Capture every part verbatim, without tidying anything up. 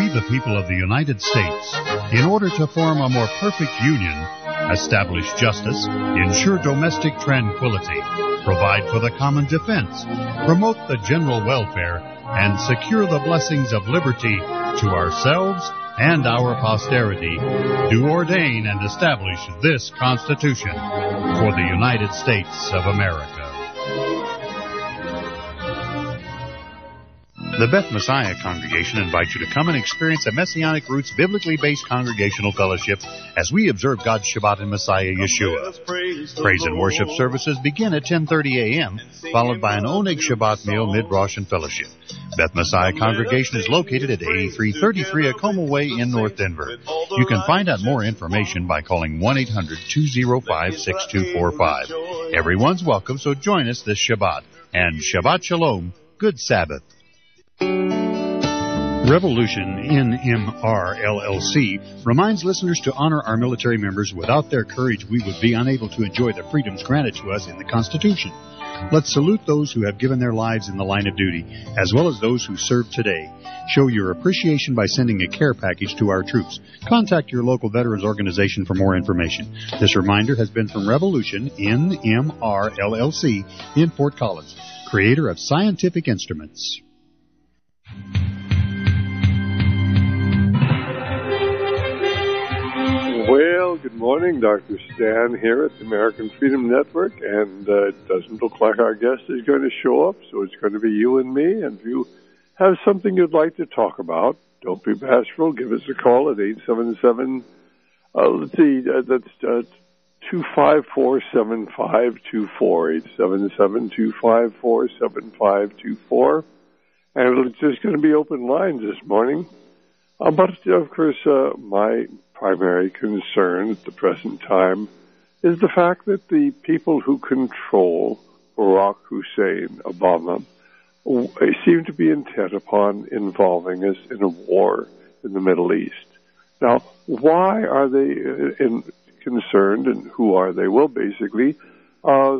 We, the people of the United States, in order to form a more perfect union, establish justice, ensure domestic tranquility, provide for the common defense, promote the general welfare, and secure the blessings of liberty to ourselves and our posterity, do ordain and establish this Constitution for the United States of America. The Beth Messiah Congregation invites you to come and experience a Messianic Roots biblically based congregational fellowship as we observe God's Shabbat in Messiah Yeshua. Praise and worship services begin at ten thirty a.m., followed by an Oneg Shabbat meal, mid-Rosh and fellowship. Beth Messiah Congregation is located at eighty-three thirty-three Acoma Way in North Denver. You can find out more information by calling one eight hundred two oh five six two four five. Everyone's welcome, so join us this Shabbat. And Shabbat Shalom, good Sabbath. Revolution N M R L L C reminds listeners to honor our military members. Without their courage, we would be unable to enjoy the freedoms granted to us in the Constitution. Let's salute those who have given their lives in the line of duty, as well as those who serve today. Show your appreciation by sending a care package to our troops. Contact your local veterans organization for more information. This reminder has been from Revolution N M R L L C in Fort Collins, creator of Scientific Instruments. Well, good morning. Doctor Stan here at the American Freedom Network, and uh, it doesn't look like our guest is going to show up, so it's going to be you and me. And if you have something you'd like to talk about, don't be bashful. Give us a call at eight seven seven, uh, let's see, uh, that's uh, two five four, seven five two four, eight seven seven, two five four, seven five two four. And it's just going to be open lines this morning. Uh, but, of course, uh, my primary concern at the present time is the fact that the people who control Barack Hussein Obama seem to be intent upon involving us in a war in the Middle East. Now, why are they in, concerned, and who are they? Well, basically, uh,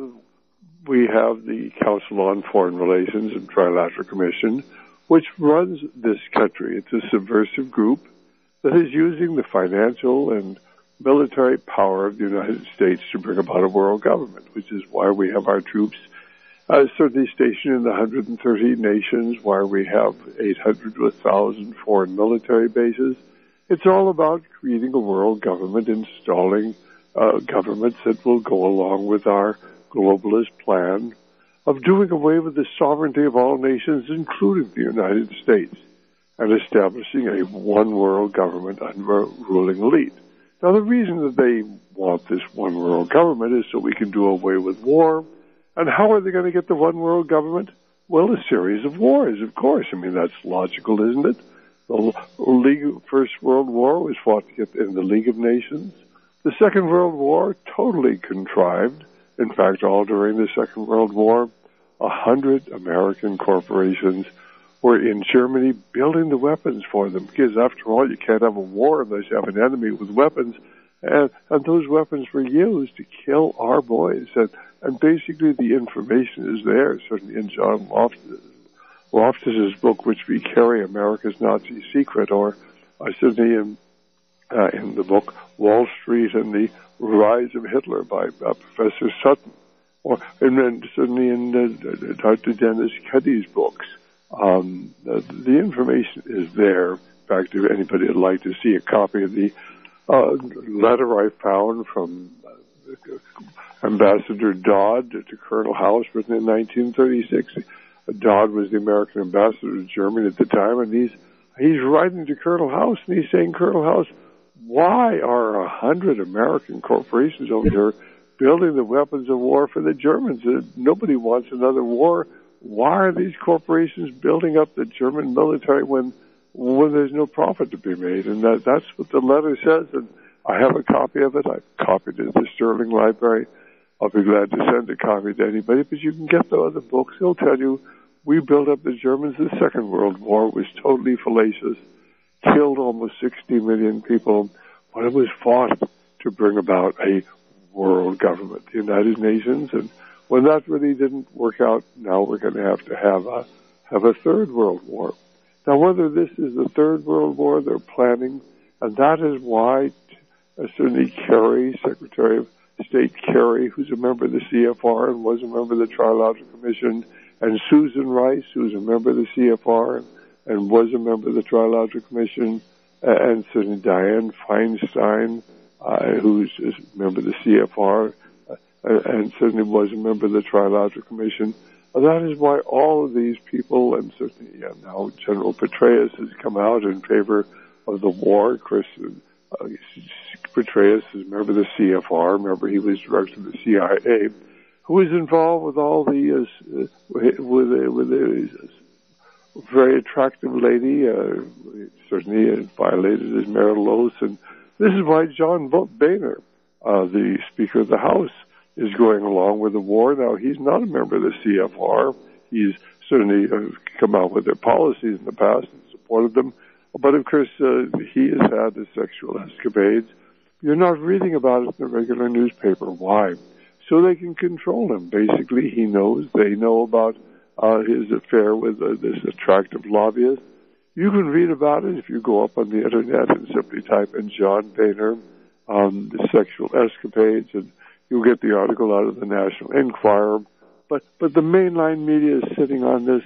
we have the Council on Foreign Relations and Trilateral Commission, which runs this country. It's a subversive group that is using the financial and military power of the United States to bring about a world government, which is why we have our troops uh, certainly stationed in the one hundred thirty nations, why we have eight hundred to one thousand foreign military bases. It's all about creating a world government, installing uh, governments that will go along with our globalist plan of doing away with the sovereignty of all nations, including the United States, and establishing a one-world government under a ruling elite. Now, the reason that they want this one-world government is so we can do away with war. And how are they going to get the one-world government? Well, a series of wars, of course. I mean, that's logical, isn't it? The League, First World War was fought to get in the League of Nations. The Second World War, totally contrived. In fact, all during the Second World War, a hundred American corporations were in Germany building the weapons for them, because after all, you can't have a war unless you have an enemy with weapons, and, and those weapons were used to kill our boys, and, and basically the information is there, certainly in John Loftus, Loftus's book, Which We Carry, America's Nazi Secret, or uh, certainly in, uh, in the book Wall Street and the Rise of Hitler by uh, Professor Sutton, or and then certainly in uh, Doctor Dennis Cuddy's books. Um, the, the information is there. In fact, if anybody would like to see a copy of the uh, letter I found from uh, Ambassador Dodd to Colonel House, written in nineteen thirty-six. Dodd was the American ambassador to Germany at the time, and he's he's writing to Colonel House, and he's saying, Colonel House, why are a hundred American corporations over here building the weapons of war for the Germans? Nobody wants another war. Why are these corporations building up the German military when when there's no profit to be made? And that, that's what the letter says, and I have a copy of it. I've copied it at the Sterling Library. I'll be glad to send a copy to anybody, but you can get the other books. They'll tell you we built up the Germans. The Second World War was totally fallacious, killed almost sixty million people, but it was fought to bring about a world government, the United Nations, and when that really didn't work out, now we're going to have to have a have a third world war. Now, whether this is the Third World War they're planning, and that is why uh, certainly Kerry, Secretary of State Kerry, who's a member of the C F R and was a member of the Trilateral Commission, and Susan Rice, who's a member of the C F R and, and was a member of the Trilateral Commission, uh, and certainly Dianne Feinstein, uh, who's a member of the C F R, uh, and certainly was a member of the Trilateral Commission. Uh, that is why all of these people, and certainly uh, now General Petraeus has come out in favor of the war. Chris uh, Petraeus is a member of the C F R. Remember, he was director of the C I A, who was involved with all the uh, with a, with a very attractive lady. Uh, certainly violated his marital oath, and this is why John Boehner, uh, the Speaker of the House, is going along with the war. Now, he's not a member of the C F R. He's certainly uh, come out with their policies in the past and supported them. But, of course, uh, he has had the sexual escapades. You're not reading about it in the regular newspaper. Why? So they can control him. Basically, he knows, they know about uh, his affair with uh, this attractive lobbyist. You can read about it if you go up on the Internet and simply type in John Boehner, um, the sexual escapades, and you'll get the article out of the National Enquirer. But, but the mainline media is sitting on this.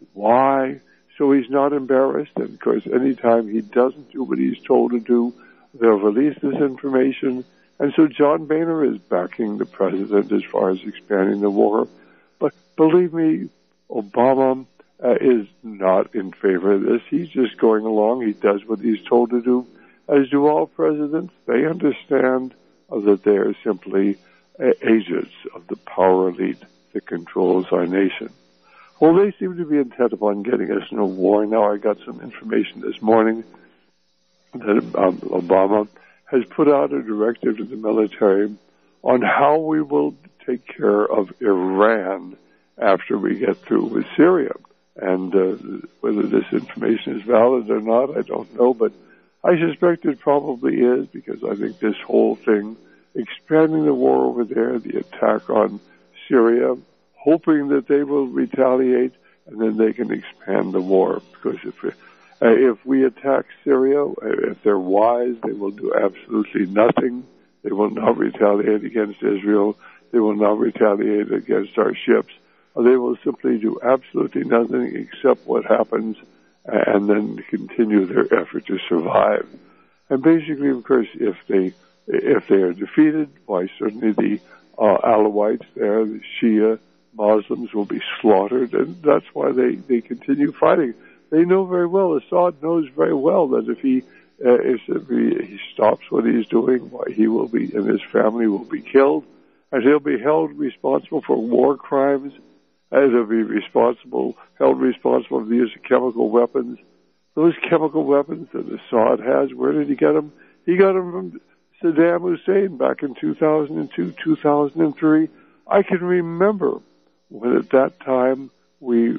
Why? So he's not embarrassed, and of course, anytime he doesn't do what he's told to do, they'll release this information. And so John Boehner is backing the president as far as expanding the war. But believe me, Obama uh, is not in favor of this. He's just going along. He does what he's told to do. As do all presidents. They understand uh, that they are simply uh, agents of the power elite that controls our nation. Well, they seem to be intent upon getting us in a war. Now, I got some information this morning that um, Obama has put out a directive to the military on how we will take care of Iran after we get through with Syria. And uh, whether this information is valid or not, I don't know, but I suspect it probably is, because I think this whole thing, expanding the war over there, the attack on Syria, hoping that they will retaliate, and then they can expand the war. Because if we, uh, if we attack Syria, if they're wise, they will do absolutely nothing. They will not retaliate against Israel. They will not retaliate against our ships. They will simply do absolutely nothing except what happens, and then continue their effort to survive. And basically, of course, if they if they are defeated, why certainly the uh, Alawites there, the Shia Muslims, will be slaughtered, and that's why they, they continue fighting. They know very well, Assad knows very well that if he uh, if he, he stops what he's doing, why he will be, and his family will be killed, and he'll be held responsible for war crimes, and he'll be responsible, held responsible for the use of chemical weapons. Those chemical weapons that Assad has, where did he get them? He got them from Saddam Hussein back in two thousand two, two thousand three. I can remember when at that time we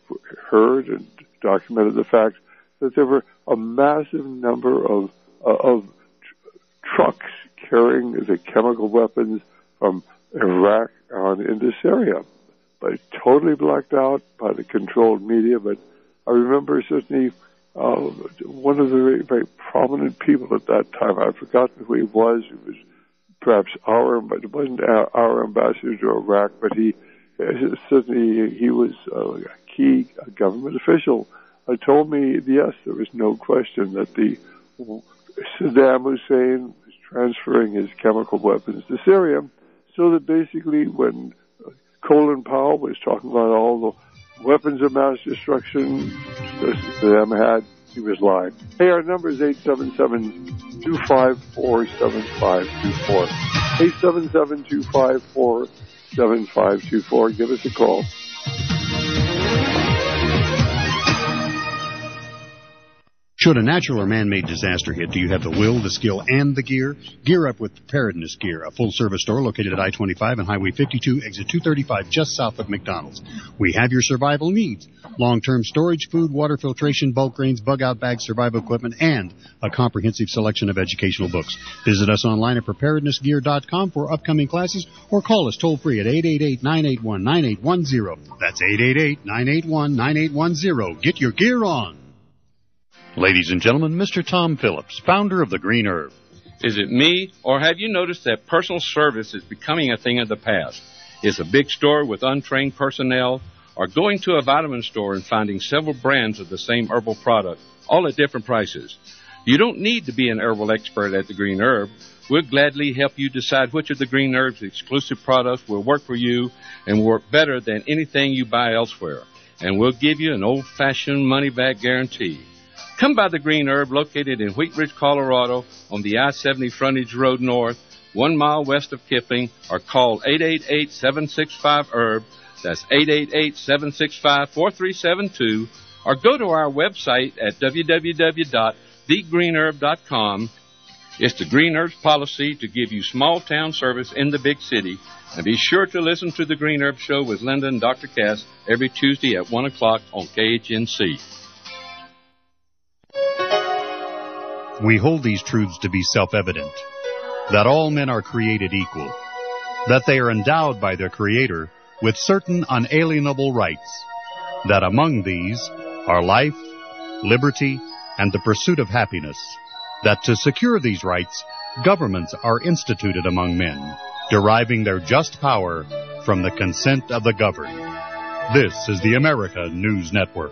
heard and documented the fact that there were a massive number of uh, of tr- trucks carrying the chemical weapons from Iraq on into Syria, but totally blacked out by the controlled media. But I remember certainly uh, one of the very, very prominent people at that time, I've forgotten who he was, he was perhaps our, but it wasn't our, our ambassador to Iraq, but he certainly he was a key government official. Uh, told me, yes, there was no question that the Saddam Hussein was transferring his chemical weapons to Syria, so that basically when Colin Powell was talking about all the weapons of mass destruction that Saddam had, he was lying. Hey, our number is eight seven seven, two five four, seven five two four. eight seven seven, two five four, seven five two four. Give us a call. Should a natural or man-made disaster hit, do you have the will, the skill, and the gear? Gear up with Preparedness Gear, a full-service store located at I twenty-five and Highway fifty-two, exit two thirty-five, just south of McDonald's. We have your survival needs: long-term storage, food, water filtration, bulk grains, bug-out bags, survival equipment, and a comprehensive selection of educational books. Visit us online at preparedness gear dot com for upcoming classes, or call us toll-free at eight eight eight, nine eight one, nine eight one zero. That's eight eight eight, nine eight one, nine eight one zero. Get your gear on. Ladies and gentlemen, Mister Tom Phillips, founder of The Green Herb. Is it me, or have you noticed that personal service is becoming a thing of the past? Is a big store with untrained personnel, or going to a vitamin store and finding several brands of the same herbal product, all at different prices? You don't need to be an herbal expert at The Green Herb. We'll gladly help you decide which of The Green Herb's exclusive products will work for you and work better than anything you buy elsewhere. And we'll give you an old-fashioned money-back guarantee. Come by The Green Herb, located in Wheat Ridge, Colorado, on the I seventy Frontage Road North, one mile west of Kipling, or call eight eight eight, seven six five, herb. That's eight eight eight, seven six five, four three seven two, or go to our website at w w w dot the green herb dot com. It's The Green Herb's policy to give you small-town service in the big city. And be sure to listen to The Green Herb Show with Linda and Doctor Cass every Tuesday at one o'clock on K H N C. We hold these truths to be self-evident, that all men are created equal, that they are endowed by their Creator with certain unalienable rights, that among these are life, liberty, and the pursuit of happiness, that to secure these rights, governments are instituted among men, deriving their just power from the consent of the governed. This is the America News Network.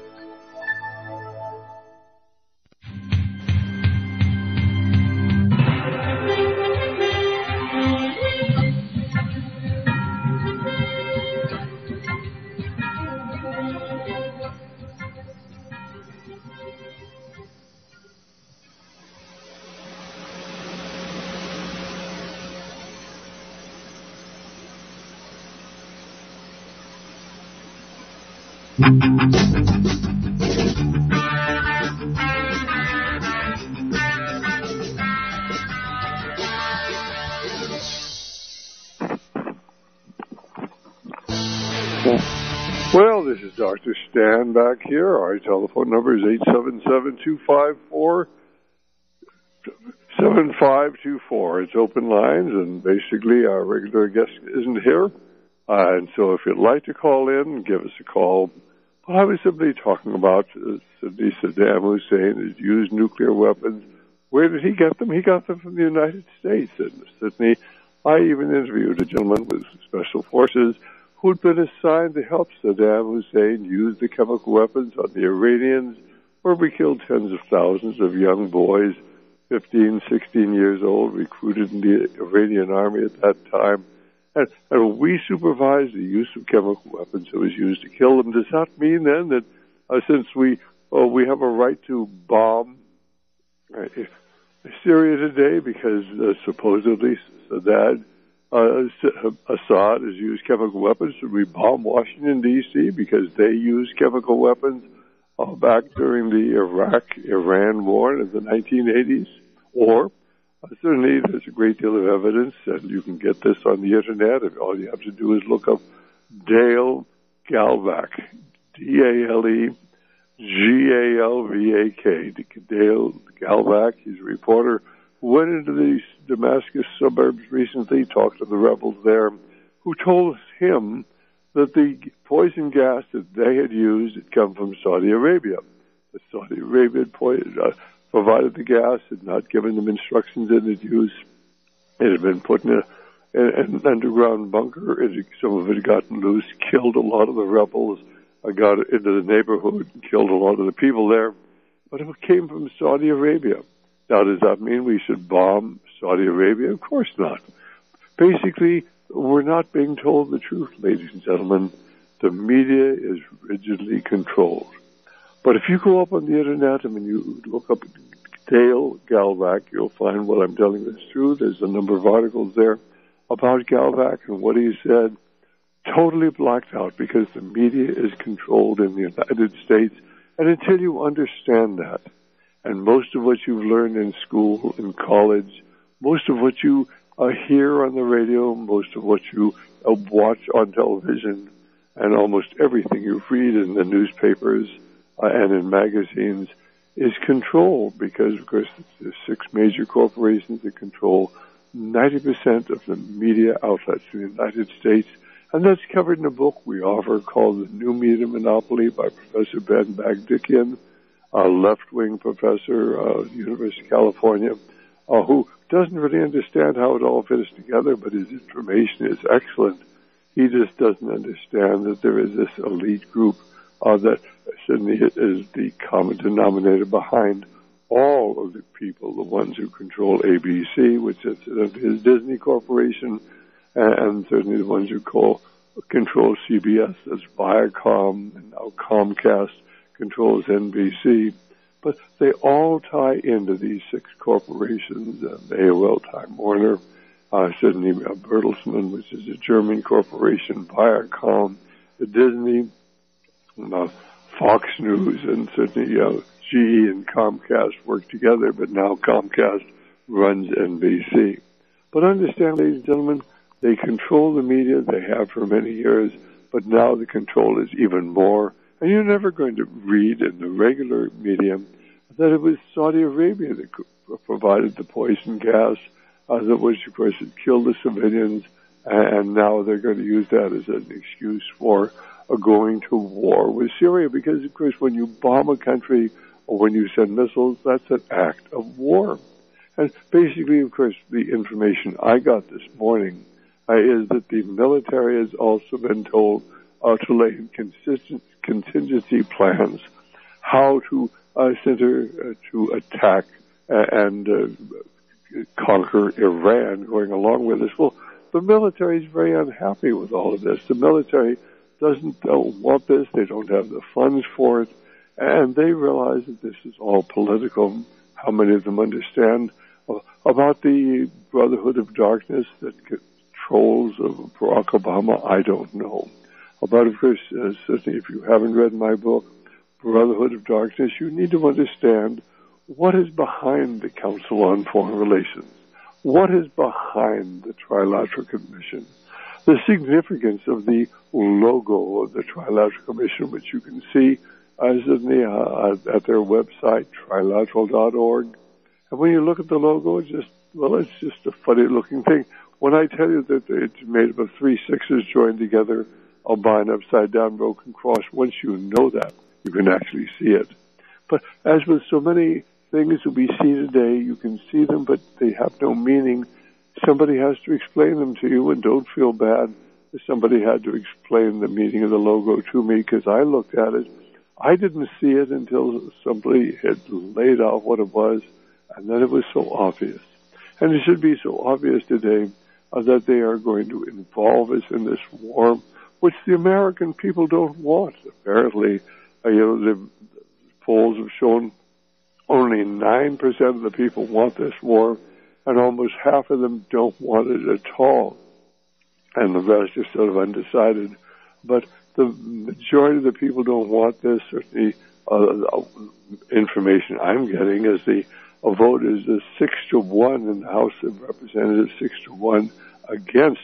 Well, this is Doctor Stan back here. Our telephone number is eight seven seven, two five four, seven five two four. It's open lines, and basically our regular guest isn't here. Uh, and so if you'd like to call in, give us a call. I was simply talking about uh, Saddam Hussein has used nuclear weapons. Where did he get them? He got them from the United States. In Sydney, I even interviewed a gentleman with Special Forces who'd been assigned to help Saddam Hussein use the chemical weapons on the Iranians, where we killed tens of thousands of young boys, fifteen, sixteen years old, recruited in the Iranian army at that time. And, and we supervised the use of chemical weapons that was used to kill them. Does that mean then that uh, since we uh, we have a right to bomb uh, Syria today because uh, supposedly Saddam uh, Assad has used chemical weapons, should we bomb Washington, D C because they used chemical weapons uh, back during the Iraq-Iran war in the nineteen eighties? Or Uh, certainly, there's a great deal of evidence, and you can get this on the Internet. All you have to do is look up Dale Galvak, D A L E G A L V A K. Dale Galvak, he's a reporter who went into the Damascus suburbs recently, talked to the rebels there, who told him that the poison gas that they had used had come from Saudi Arabia. The Saudi Arabia had poisoned... Uh, provided the gas, had not given them instructions in its use. It had been put in, a, in an underground bunker. It, some of it had gotten loose, killed a lot of the rebels, uh, got into the neighborhood, and killed a lot of the people there. But it came from Saudi Arabia. Now, does that mean we should bomb Saudi Arabia? Of course not. Basically, we're not being told the truth, ladies and gentlemen. The media is rigidly controlled. But if you go up on the Internet, I mean, you look up Dale Galvak, you'll find what I'm telling is true. There's a number of articles there about Galvak and what he said, totally blacked out because the media is controlled in the United States. And until you understand that, and most of what you've learned in school, in college, most of what you uh, hear on the radio, most of what you uh, watch on television, and almost everything you read in the newspapers, Uh, and in magazines is controlled because, of course, there's six major corporations that control ninety percent of the media outlets in the United States. And that's covered in a book we offer called The New Media Monopoly by Professor Ben Bagdikian. a left-wing professor, uh, University of California, uh, who doesn't really understand how it all fits together, but his information is excellent. He just doesn't understand that there is this elite group uh, that certainly is the common denominator behind all of the people, the ones who control A B C, which is his Disney Corporation, and, and certainly the ones who call, control C B S, that's Viacom, and now Comcast controls N B C. But they all tie into these six corporations, uh, A O L, Time Warner, uh, certainly uh, Bertelsmann, which is a German corporation, Viacom, the Disney, uh, Fox News, and certainly uh, G E and Comcast work together, but now Comcast runs N B C. But understand, ladies and gentlemen, they control the media, they have for many years, but now the control is even more. And you're never going to read in the regular media that it was Saudi Arabia that provided the poison gas, uh, that which, of course, had killed the civilians, and now they're going to use that as an excuse for uh, going to war with Syria. Because, of course, when you bomb a country or when you send missiles, that's an act of war. And basically, of course, the information I got this morning uh, is that the military has also been told uh, to lay in consistent contingency plans how to uh, center uh, to attack uh, and uh, conquer Iran going along with this. Well, the military is very unhappy with all of this. The military doesn't uh, want this. They don't have the funds for it. And they realize that this is all political. How many of them understand uh, about the Brotherhood of Darkness that controls of Barack Obama? I don't know. But, of course, uh, certainly if you haven't read my book, Brotherhood of Darkness, you need to understand what is behind the Council on Foreign Relations. What is behind the Trilateral Commission? The significance of the logo of the Trilateral Commission, which you can see as in the, uh, at their website, trilateral dot org. And when you look at the logo, it's just, well, it's just a funny-looking thing. When I tell you that it's made up of three sixes joined together by an upside-down broken cross, once you know that, you can actually see it. But as with so many things that we see today, you can see them, but they have no meaning. Somebody has to explain them to you, and don't feel bad if somebody had to explain the meaning of the logo to me, because I looked at it. I didn't see it until somebody had laid out what it was, and then it was so obvious. And it should be so obvious today uh, that they are going to involve us in this war, which the American people don't want. Apparently, uh, you know, the polls have shown only nine percent of the people want this war, and almost half of them don't want it at all. And the rest are sort of undecided. But the majority of the people don't want this. Certainly, uh, information I'm getting is the a vote is a six to one in the House of Representatives, six to one against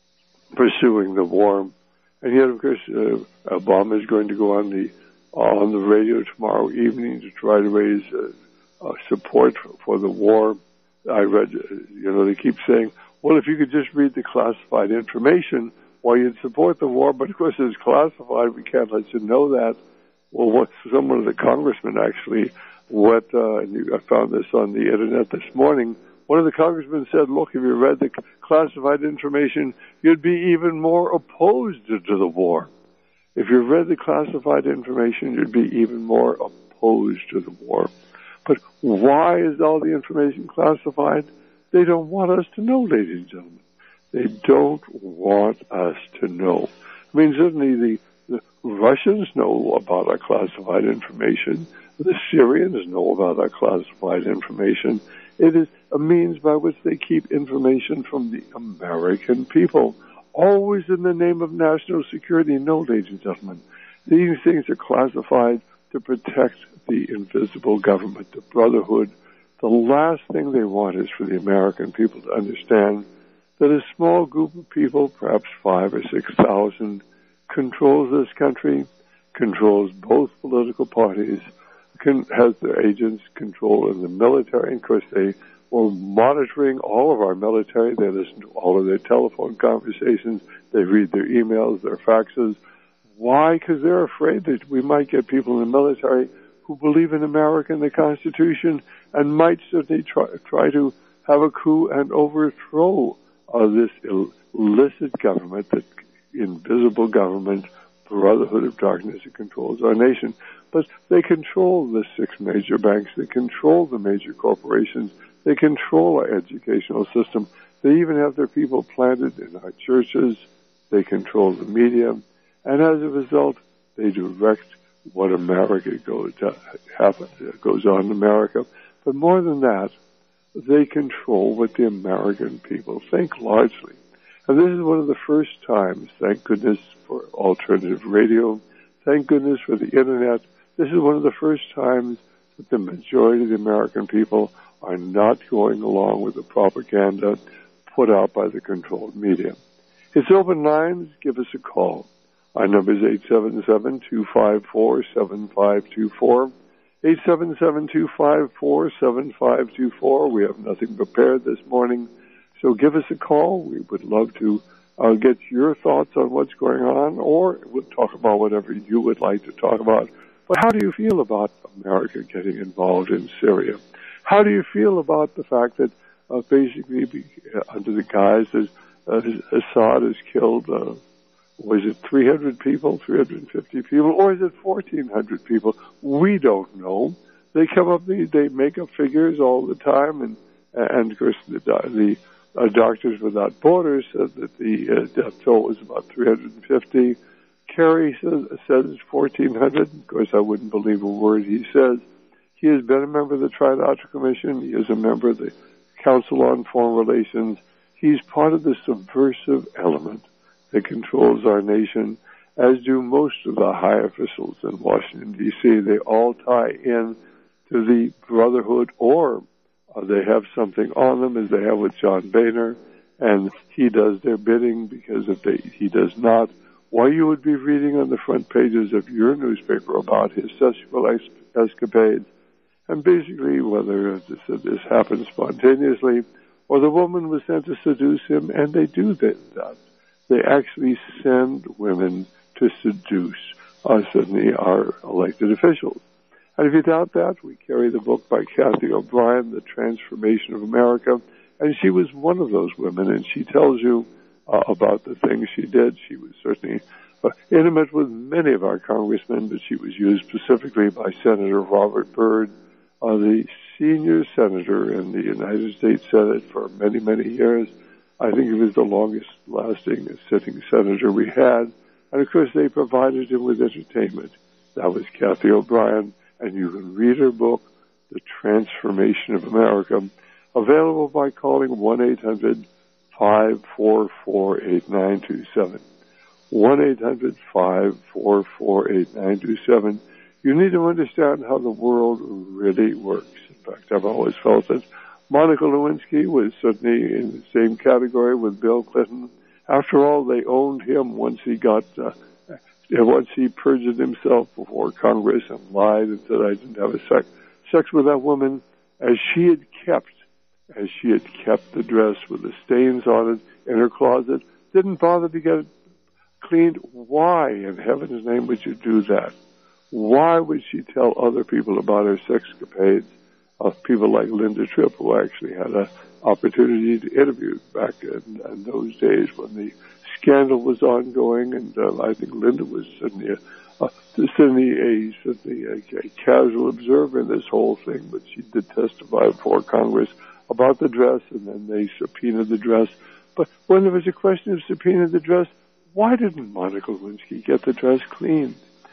pursuing the war. And yet, of course, uh, Obama is going to go on the uh, on the radio tomorrow evening to try to raise uh, uh, support for, for the war. I read, uh, you know, they keep saying, well, if you could just read the classified information, well, you'd support the war, but of course it's classified. We can't let you know that. Well, what someone of the congressmen actually, what uh, and you, I found this on the internet this morning. One of the congressmen said, look, if you read the classified information, you'd be even more opposed to the war. If you read the classified information, you'd be even more opposed to the war. But why is all the information classified? They don't want us to know, ladies and gentlemen. They don't want us to know. I mean, certainly the, the Russians know about our classified information. The Syrians know about our classified information. It is a means by which they keep information from the American people, always in the name of national security. No, ladies and gentlemen, these things are classified to protect the invisible government, the Brotherhood. The last thing they want is for the American people to understand that a small group of people, perhaps five or six thousand, controls this country, controls both political parties, can, has their agents control in the military. And of course, they were monitoring all of our military. They listen to all of their telephone conversations. They read their emails, their faxes. Why? Because they're afraid that we might get people in the military who believe in America and the Constitution and might certainly try, try to have a coup and overthrow uh, this illicit government, that invisible government, Brotherhood of Darkness, that controls our nation. But they control the six major banks. They control the major corporations. They control our educational system. They even have their people planted in our churches. They control the media. And as a result, they direct what America goes, uh, happen, uh, goes on in America. But more than that, they control what the American people think largely. And this is one of the first times, thank goodness for alternative radio, thank goodness for the Internet, this is one of the first times that the majority of the American people are not going along with the propaganda put out by the controlled media. It's open lines. Give us a call. Our number is eight seven seven, two five four, seven five two four. eight seven seven, two five four, seven five two four. We have nothing prepared this morning, so give us a call. We would love to uh, get your thoughts on what's going on, or we'll talk about whatever you would like to talk about. But how do you feel about America getting involved in Syria? How do you feel about the fact that uh, basically be, uh, under the guise that uh, Assad has killed, uh, was it three hundred people, three hundred fifty people, or is it fourteen hundred people? We don't know. They come up, they, they make up figures all the time, and, and of course the, the uh, Doctors Without Borders said that the uh, death toll was about three hundred fifty. Kerry says, says it's fourteen hundred. Of course, I wouldn't believe a word he says. He has been a member of the Trilateral Commission. He is a member of the Council on Foreign Relations. He's part of the subversive element that controls our nation, as do most of the high officials in Washington, D C They all tie in to the Brotherhood, or uh, they have something on them, as they have with John Boehner, and he does their bidding, because if they, he does not, why you would be reading on the front pages of your newspaper about his sexual escapades. And basically, whether this, this happened spontaneously or the woman was sent to seduce him, and they do that. They actually send women to seduce uh, certainly our elected officials. And if you doubt that, we carry the book by Kathy O'Brien, The Transformation of America, and she was one of those women, and she tells you uh, about the things she did. She was certainly uh, intimate with many of our congressmen, but she was used specifically by Senator Robert Byrd, uh, the senior senator in the United States Senate for many, many years. I think he was the longest-lasting sitting senator we had. And, of course, they provided him with entertainment. That was Kathy O'Brien, and you can read her book, The Transformation of America, available by calling one eight hundred, five four four, eight nine two seven. one eight hundred, five four four, eight nine two seven. You need to understand how the world really works. In fact, I've always felt that Monica Lewinsky was certainly in the same category with Bill Clinton. After all, they owned him once he got, uh, once he perjured himself before Congress and lied and said, I didn't have a sex, sex with that woman, as she had kept, as she had kept the dress with the stains on it in her closet, didn't bother to get it cleaned. Why in heaven's name would you do that? Why would she tell other people about her sexcapades? Of people like Linda Tripp, who actually had an opportunity to interview back in, in those days when the scandal was ongoing, and uh, I think Linda was certainly a, uh, certainly a, certainly a, a casual observer in this whole thing, but she did testify before Congress about the dress, and then they subpoenaed the dress. But when there was a question of subpoenaing the dress, why didn't Monica Lewinsky get the dress cleaned?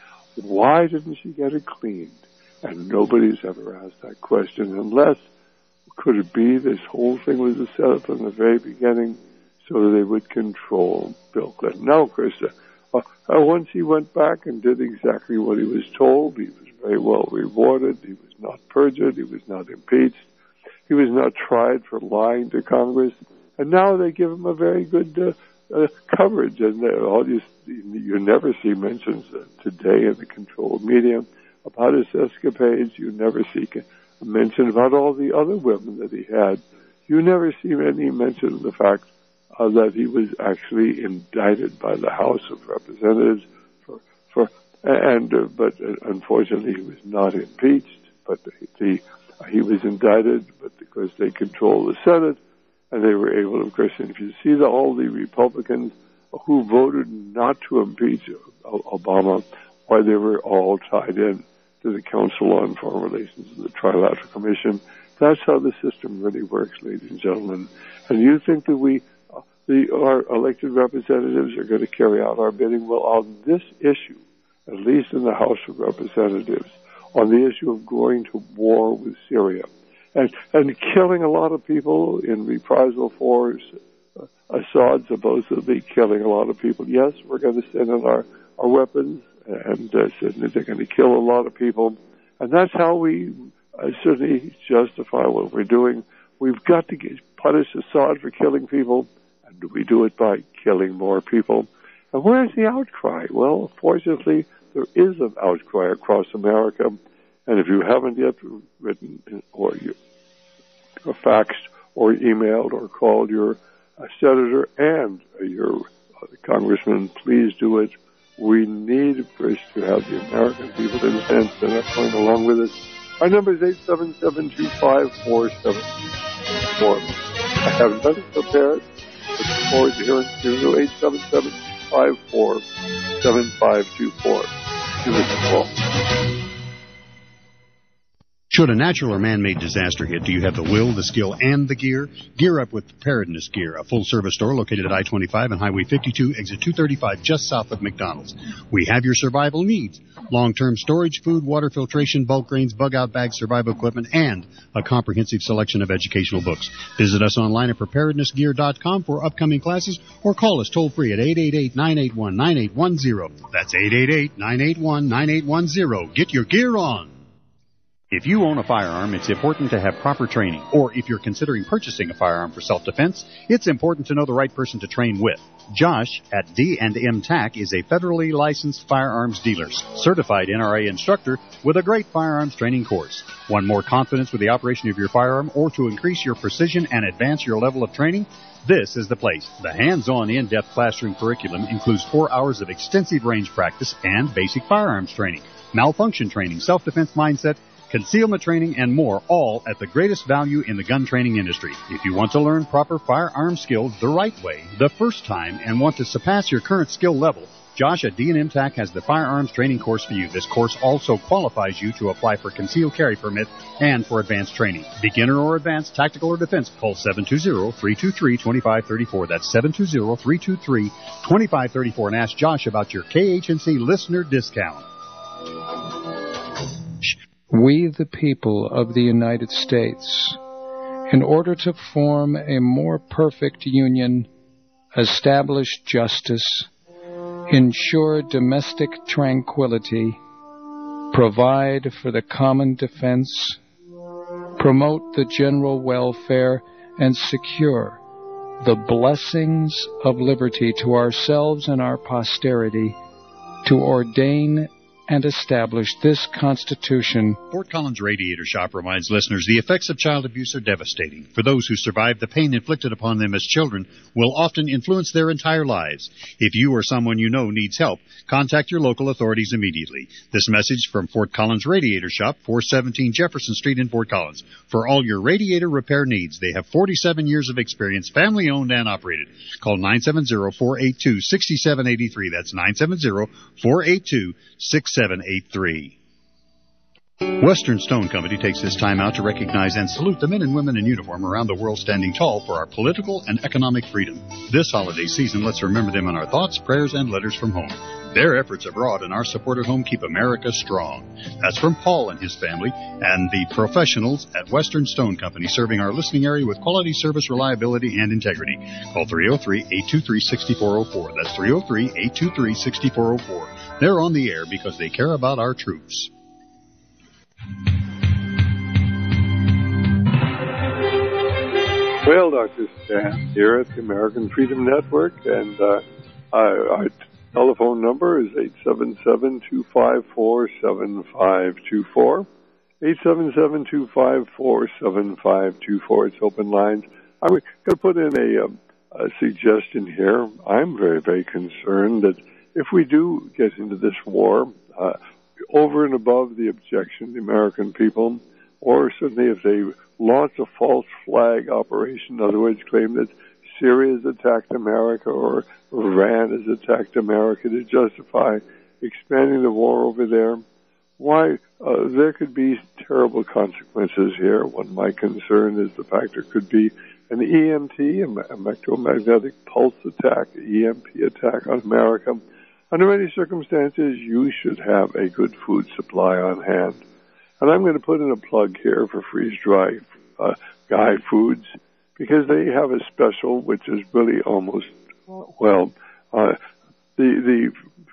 Why didn't she get it cleaned? And nobody's ever asked that question, unless, could it be this whole thing was a setup from the very beginning so that they would control Bill Clinton? Now, of course, uh, uh, once he went back and did exactly what he was told, he was very well rewarded. He was not perjured. He was not impeached. He was not tried for lying to Congress. And now they give him a very good uh, uh, coverage. And all you, you never see mentions uh, today in the controlled media about his escapades. You never see a mention about all the other women that he had. You never see any mention of the fact uh, that he was actually indicted by the House of Representatives for, for and uh, but uh, unfortunately he was not impeached. But the, the he was indicted, but because they control the Senate, and they were able, of course, and if you see the, all the Republicans who voted not to impeach Obama, why they were all tied in to the Council on Foreign Relations and the Trilateral Commission. That's how the system really works, ladies and gentlemen. And you think that we, the, our elected representatives are going to carry out our bidding? Well, on this issue, at least in the House of Representatives, on the issue of going to war with Syria and, and killing a lot of people in reprisal for uh, Assad supposedly killing a lot of people. Yes, we're going to send in our, our weapons and uh, certainly they're going to kill a lot of people. And that's how we uh, certainly justify what we're doing. We've got to get, punish Assad for killing people, and we do it by killing more people. And where's the outcry? Well, fortunately, there is an outcry across America. And if you haven't yet written or, you, or faxed or emailed or called your uh, senator and uh, your uh, congressman, please do it. We need first to have the American people in the sense that are going along with us. Our number is eight seven seven, two five four, seven four. I have nothing prepared. Looking forward to hearing from you. eight seven seven, two five four, seven five two four. Give us a call. Should a natural or man-made disaster hit, do you have the will, the skill, and the gear? Gear up with Preparedness Gear, a full-service store located at I twenty-five and Highway fifty-two, exit two thirty-five, just south of McDonald's. We have your survival needs. Long-term storage, food, water filtration, bulk grains, bug-out bags, survival equipment, and a comprehensive selection of educational books. Visit us online at preparedness gear dot com for upcoming classes or call us toll-free at eight eight eight, nine eight one, nine eight one zero. That's eight eight eight, nine eight one, nine eight one zero. Get your gear on. If you own a firearm, it's important to have proper training. Or if you're considering purchasing a firearm for self-defense, it's important to know the right person to train with. Josh at D and M T A C is a federally licensed firearms dealer, certified N R A instructor with a great firearms training course. Want more confidence with the operation of your firearm or to increase your precision and advance your level of training? This is the place. The hands-on, in-depth classroom curriculum includes four hours of extensive range practice and basic firearms training, malfunction training, self-defense mindset, concealment training, and more, all at the greatest value in the gun training industry. If you want to learn proper firearm skills the right way, the first time, and want to surpass your current skill level, Josh at D and M T A C has the firearms training course for you. This course also qualifies you to apply for concealed carry permit and for advanced training. Beginner or advanced, tactical or defense, call seven two zero, three two three, two five three four. That's seven two zero, three two three, two five three four, and ask Josh about your K H N C listener discount. We, the people of the United States, in order to form a more perfect union, establish justice, ensure domestic tranquility, provide for the common defense, promote the general welfare, and secure the blessings of liberty to ourselves and our posterity, to ordain and establish this Constitution. Fort Collins Radiator Shop reminds listeners the effects of child abuse are devastating. For those who survive, the pain inflicted upon them as children will often influence their entire lives. If you or someone you know needs help, contact your local authorities immediately. This message from Fort Collins Radiator Shop, four seventeen Jefferson Street in Fort Collins. For all your radiator repair needs, they have forty-seven years of experience, family-owned and operated. Call nine seven zero, four eight two, six seven eight three. That's nine seven zero, four eight two, six seven eight three. Western Stone Company takes this time out to recognize and salute the men and women in uniform around the world standing tall for our political and economic freedom. This holiday season, let's remember them in our thoughts, prayers, and letters from home. Their efforts abroad and our support at home keep America strong. That's from Paul and his family and the professionals at Western Stone Company, serving our listening area with quality service, reliability, and integrity. Call three oh three, eight two three, six four oh four. That's three oh three, eight two three, six four oh four. They're on the air because they care about our troops. Well, Doctor Stan here at the American Freedom Network, and uh, our, our telephone number is eight seven seven, two five four, seven five two four. eight seven seven, two five four, seven five two four. It's open lines. I'm going to put in a, um, a suggestion here. I'm very, very concerned that if we do get into this war, uh, over and above the objection of the American people, or certainly if they launch a false flag operation, in other words, claim that Syria has attacked America or Iran has attacked America to justify expanding the war over there, why, uh, there could be terrible consequences here. One, my concern is the fact there could be an E M T, a electromagnetic pulse attack, an E M P attack on America. Under any circumstances, you should have a good food supply on hand. And I'm going to put in a plug here for freeze-dry uh, Guy Foods, because they have a special which is really almost, well, uh, the the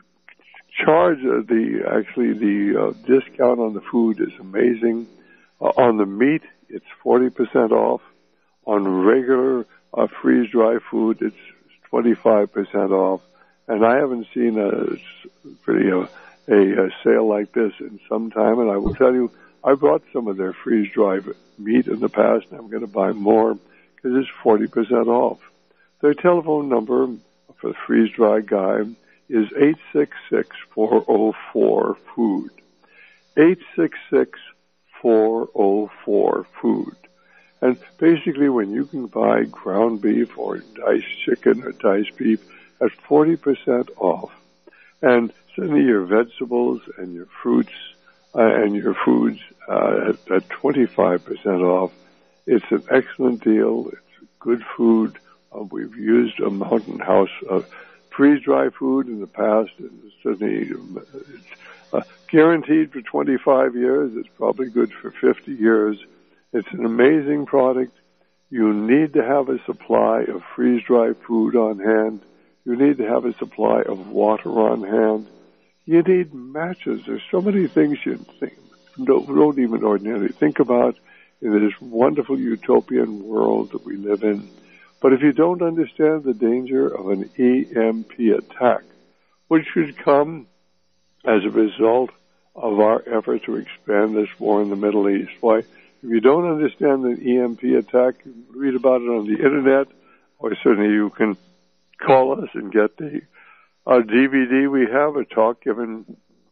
charge, uh, the actually the uh, discount on the food is amazing. Uh, on the meat, it's forty percent off. On regular uh, freeze-dry food, it's twenty-five percent off. And I haven't seen a pretty uh, a, a sale like this in some time. And I will tell you, I bought some of their freeze-dried meat in the past, and I'm going to buy more because it's forty percent off. Their telephone number for the freeze-dried guy is eight six six, four oh four, food. eight six six, four oh four, food. And basically, when you can buy ground beef or diced chicken or diced beef at forty percent off, and certainly your vegetables and your fruits uh, and your foods uh, at, at twenty-five percent off, it's an excellent deal. It's good food. Uh, we've used a Mountain House uh, freeze-dry food in the past, and certainly it's uh, guaranteed for twenty-five years. It's probably good for fifty years. It's an amazing product. You need to have a supply of freeze-dried food on hand. You need to have a supply of water on hand. You need matches. There's so many things you think, don't, don't even ordinarily think about in this wonderful utopian world that we live in. But if you don't understand the danger of an E M P attack, which could come as a result of our effort to expand this war in the Middle East, why, if you don't understand the E M P attack, you can read about it on the Internet, or certainly you can call us and get the uh, D V D. We have a talk given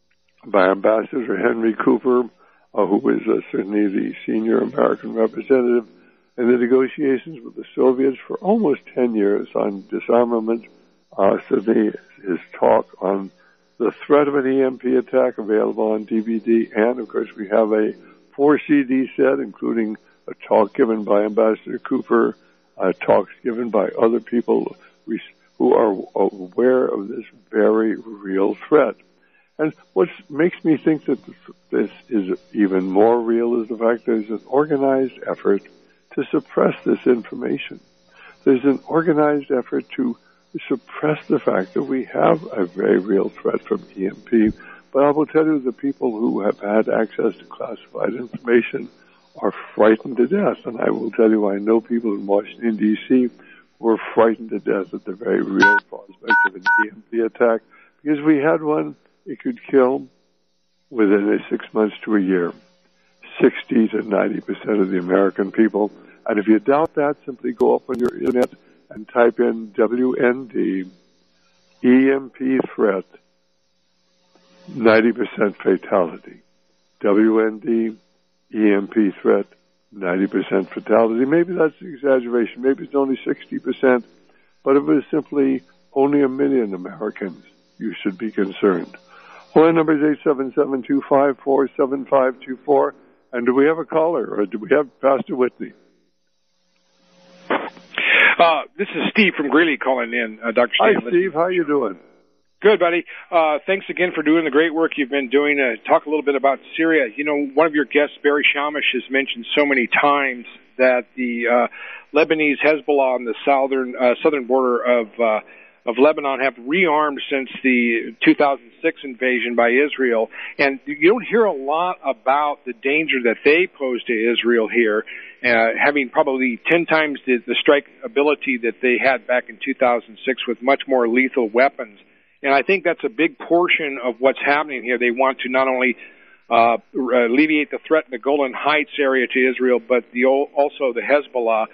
by Ambassador Henry Cooper, uh, who is uh, certainly the senior American representative in the negotiations with the Soviets for almost ten years on disarmament. Uh, certainly his talk on the threat of an E M P attack available on D V D, and of course we have a four C D set, including a talk given by Ambassador Cooper, uh, talks given by other people who are aware of this very real threat. And what makes me think that this is even more real is the fact there's an organized effort to suppress this information. There's an organized effort to suppress the fact that we have a very real threat from E M P. But I will tell you, the people who have had access to classified information are frightened to death. And I will tell you, I know people in Washington, D C who are frightened to death at the very real prospect of an E M P attack. Because we had one, it could kill within a six months to a year, sixty to ninety percent of the American people. And if you doubt that, simply go up on your Internet and type in W N D, E M P threat, ninety percent fatality. W N D, E M P threat, ninety percent fatality. Maybe that's an exaggeration. Maybe it's only sixty percent. But if it was simply only a million Americans, you should be concerned. Phone number is eight seven seven, two five four, seven five two four. And do we have a caller, or do we have Pastor Whitney? Uh, this is Steve from Greeley calling in, uh, Doctor Hi, Stanley. Steve. How you doing? Good, buddy. Uh, thanks again for doing the great work you've been doing. Uh, talk a little bit about Syria. You know, one of your guests, Barry Shamish, has mentioned so many times that the uh, Lebanese Hezbollah on the southern uh, southern border of uh, of Lebanon have rearmed since the two thousand six invasion by Israel. And you don't hear a lot about the danger that they pose to Israel here, uh, having probably ten times the, the strike ability that they had back in two thousand six with much more lethal weapons. And I think that's a big portion of what's happening here. They want to not only uh, alleviate the threat in the Golan Heights area to Israel, but the, also the Hezbollah.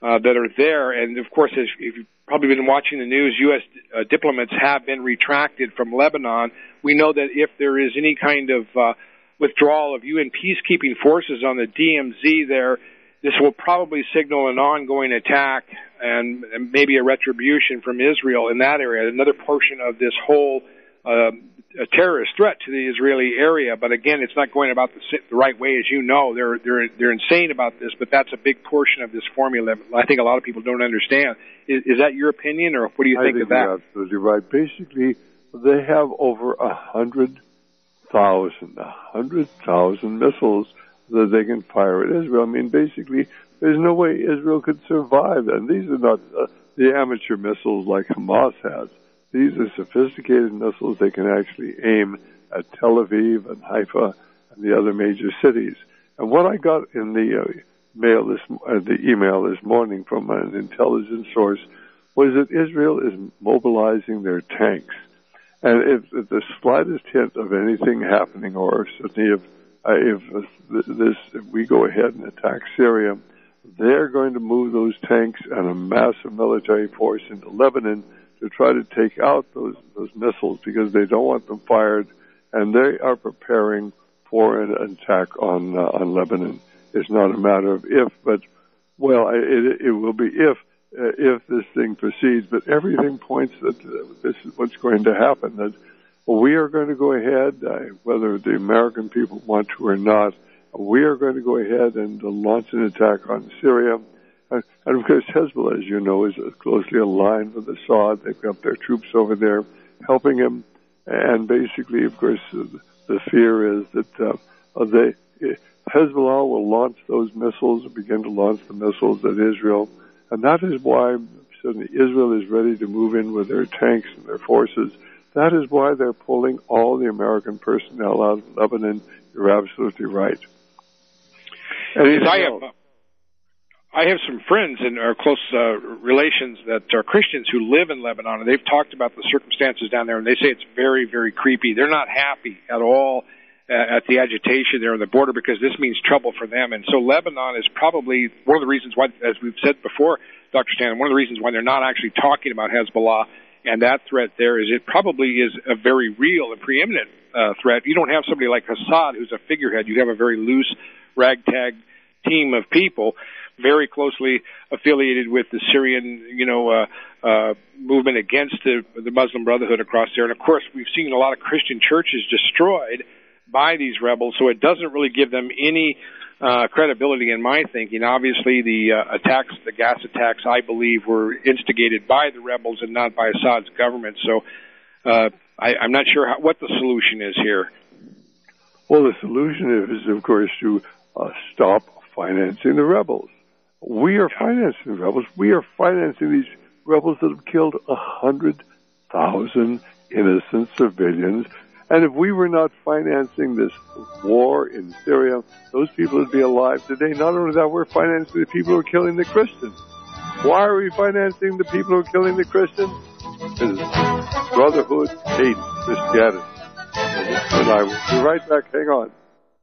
uh, that are there. And, of course, as if you've probably been watching the news, U S uh, diplomats have been retracted from Lebanon. We know that if there is any kind of uh, withdrawal of U N peacekeeping forces on the D M Z there, this will probably signal an ongoing attack and, and maybe a retribution from Israel in that area, another portion of this whole uh, a terrorist threat to the Israeli area. But again, it's not going about the, the right way, as you know. They're they're they're insane about this, but that's a big portion of this formula. I think a lot of people don't understand. Is, is that your opinion, or what do you think, I think of that? You're absolutely right. Basically, they have over a hundred thousand, a hundred thousand missiles that they can fire at Israel. I mean, basically, there's no way Israel could survive. And these are not uh, the amateur missiles like Hamas has. These are sophisticated missiles. They can actually aim at Tel Aviv and Haifa and the other major cities. And what I got in the uh, mail this, uh, the email this morning from an intelligence source was that Israel is mobilizing their tanks. And if, if the slightest hint of anything happening, or certainly if, uh, if this, if we go ahead and attack Syria, they're going to move those tanks and a massive military force into Lebanon to try to take out those those missiles, because they don't want them fired, and they are preparing for an attack on uh, on Lebanon. It's not a matter of if, but well, it, it will be if uh, if this thing proceeds. But everything points that uh, this is what's going to happen. That we are going to go ahead, uh, whether the American people want to or not. We are going to go ahead and uh, launch an attack on Syria. And, of course, Hezbollah, as you know, is closely aligned with Assad. They've got their troops over there helping him. And basically, of course, uh, the fear is that uh, they, Hezbollah will launch those missiles, begin to launch the missiles at Israel. And that is why suddenly Israel is ready to move in with their tanks and their forces. That is why they're pulling all the American personnel out of Lebanon. You're absolutely right. And I have... I have some friends and are close uh, relations that are Christians who live in Lebanon, and they've talked about the circumstances down there, and they say it's very, very creepy. They're not happy at all uh, at the agitation there on the border, because this means trouble for them. And so Lebanon is probably one of the reasons why, as we've said before, Doctor Stan, one of the reasons why they're not actually talking about Hezbollah and that threat there is it probably is a very real and preeminent uh, threat. You don't have somebody like Assad who's a figurehead. You have a very loose, ragtag team of people very closely affiliated with the Syrian, you know, uh, uh, movement against the, the Muslim Brotherhood across there. And, of course, we've seen a lot of Christian churches destroyed by these rebels, so it doesn't really give them any uh, credibility in my thinking. Obviously, the uh, attacks, the gas attacks, I believe, were instigated by the rebels and not by Assad's government. So uh, I, I'm not sure how, what the solution is here. Well, the solution is, of course, to uh, stop financing the rebels. We are financing the rebels. We are financing these rebels that have killed a hundred thousand innocent civilians. And if we were not financing this war in Syria, those people would be alive today. Not only that, we're financing the people who are killing the Christians. Why are we financing the people who are killing the Christians? Because brotherhood hates Christianity. And I will be right back. Hang on.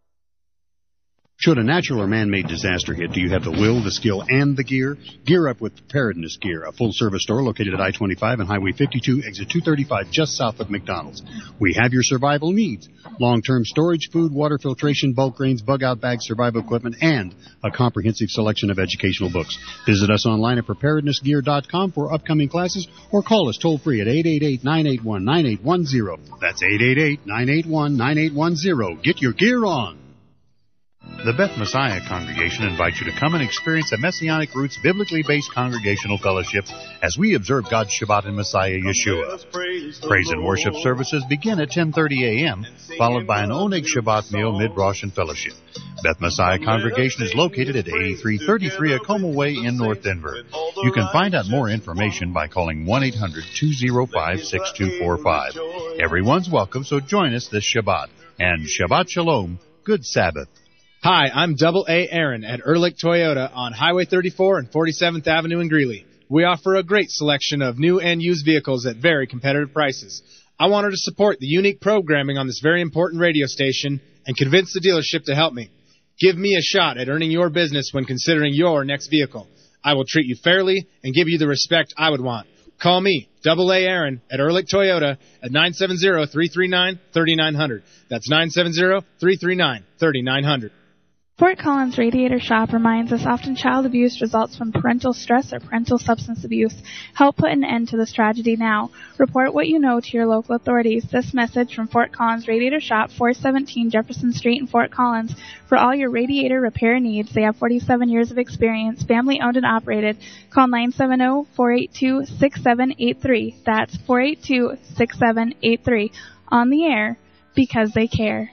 Should a natural or man-made disaster hit, do you have the will, the skill, and the gear? Gear up with Preparedness Gear, a full-service store located at I twenty-five and Highway fifty-two, exit two thirty-five, just south of McDonald's. We have your survival needs. Long-term storage, food, water filtration, bulk grains, bug-out bags, survival equipment, and a comprehensive selection of educational books. Visit us online at preparedness gear dot com for upcoming classes, or call us toll-free at eight eight eight, nine eight one, nine eight one zero. That's eight eight eight, nine eight one, nine eight one zero. Get your gear on. The Beth Messiah Congregation invites you to come and experience a Messianic Roots biblically based congregational fellowship as we observe God's Shabbat in Messiah Yeshua. Praise and worship services begin at ten thirty a.m., followed by an Oneg Shabbat meal, mid-Rosh, and fellowship. Beth Messiah Congregation is located at eighty-three thirty-three Acoma Way in North Denver. You can find out more information by calling one eight hundred, two oh five, six two four five. Everyone's welcome, so join us this Shabbat. And Shabbat Shalom, good Sabbath. Hi, I'm Double A Aaron at Ehrlich Toyota on Highway thirty-four and forty-seventh Avenue in Greeley. We offer a great selection of new and used vehicles at very competitive prices. I wanted to support the unique programming on this very important radio station and convince the dealership to help me. Give me a shot at earning your business when considering your next vehicle. I will treat you fairly and give you the respect I would want. Call me, double A Aaron, at Ehrlich Toyota at nine seven zero, three three nine, three nine zero zero. That's nine seven zero, three three nine, three nine zero zero. Fort Collins Radiator Shop reminds us often child abuse results from parental stress or parental substance abuse. Help put an end to this tragedy now. Report what you know to your local authorities. This message from Fort Collins Radiator Shop, four seventeen Jefferson Street in Fort Collins. For all your radiator repair needs, they have forty-seven years of experience, family owned and operated. Call nine seven zero, four eight two, six seven eight three. That's four eight two, six seven eight three. On the air, because they care.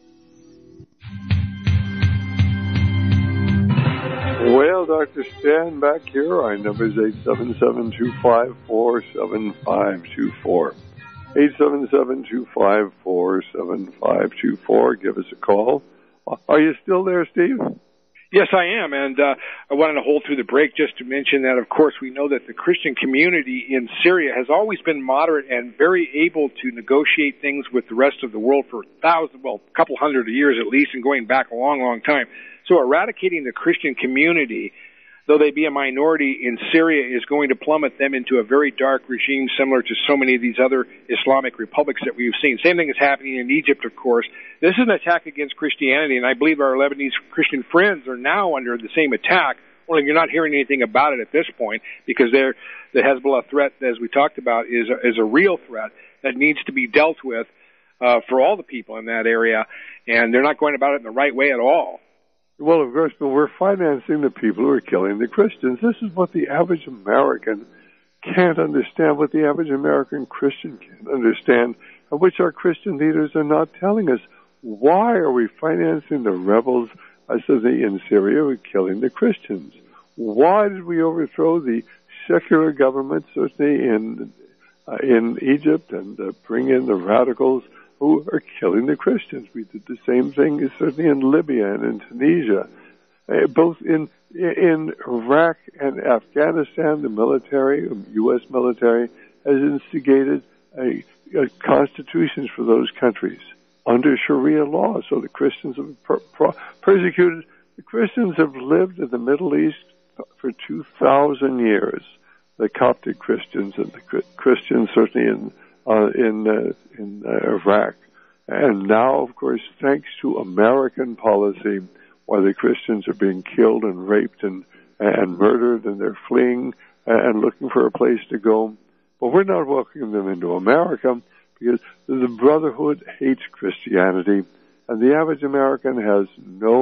Well, Doctor Stan back here. Our number is eight seven seven, two five four, seven five two four. eight seven seven, two five four, seven five two four. Give us a call. Are you still there, Steve? Yes, I am, and uh, I wanted to hold through the break just to mention that, of course, we know that the Christian community in Syria has always been moderate and very able to negotiate things with the rest of the world for thousands, well, a couple hundred years at least, and going back a long, long time. So eradicating the Christian community, though they be a minority in Syria, is going to plummet them into a very dark regime similar to so many of these other Islamic republics that we've seen. Same thing is happening in Egypt, of course. This is an attack against Christianity, and I believe our Lebanese Christian friends are now under the same attack, only you're not hearing anything about it at this point, because they're, the Hezbollah threat, as we talked about, is a, is a real threat that needs to be dealt with uh, for all the people in that area, and they're not going about it in the right way at all. Well, of course, but we're financing the people who are killing the Christians. This is what the average American can't understand, what the average American Christian can't understand, and which our Christian leaders are not telling us. Why are we financing the rebels, I said, in Syria who are killing the Christians? Why did we overthrow the secular government, certainly in uh, in Egypt, and uh, bring in the radicals who are killing the Christians? We did the same thing certainly in Libya and in Tunisia. Uh, both in in Iraq and Afghanistan, the military, U S military, has instigated a, a constitutions for those countries under Sharia law. So the Christians have per, per, persecuted. The Christians have lived in the Middle East for two thousand years. The Coptic Christians and the Christians certainly in Uh, in uh, in uh, Iraq. And now, of course, thanks to American policy, while the Christians are being killed and raped and and murdered, and they're fleeing and looking for a place to go. But we're not welcoming them into America because the Brotherhood hates Christianity, and the average American has no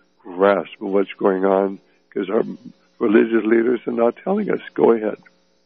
grasp of what's going on because our religious leaders are not telling us. Go ahead.